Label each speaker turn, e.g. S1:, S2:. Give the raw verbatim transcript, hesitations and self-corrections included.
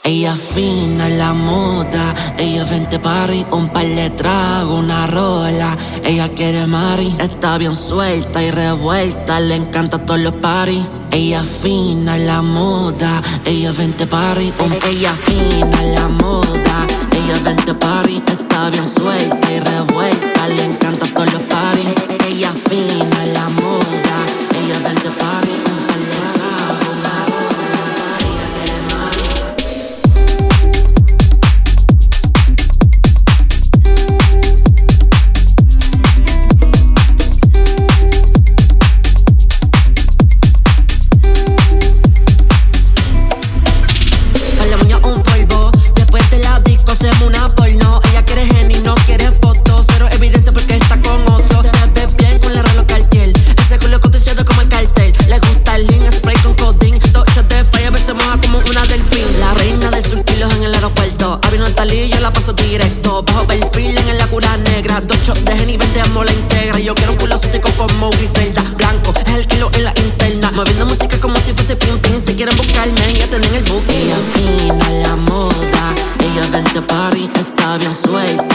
S1: Ella fina en la moda, ella vente party, un par de trago, una rola. Ella quiere mari, está bien suelta y revuelta, le encanta todos los party. Ella fina en la moda, ella vente party, un ella fina en la moda, ella vente party, está bien suelta y revuelta, le encanta todos los party. Ella fina en la moda, ella vente party, un par de trago, una rola. Ella quiere mari. Bajo perfil en la cura negra, dos shots de Henny, veinte amo la integra. Yo quiero un culo cítico como Griselda. Blanco, es el kilo en la interna. Moviendo música como si fuese pim pim. Si quieren buscarme, ya tienen el booking. Ella fina en la moda, ella vente party, está bien suelta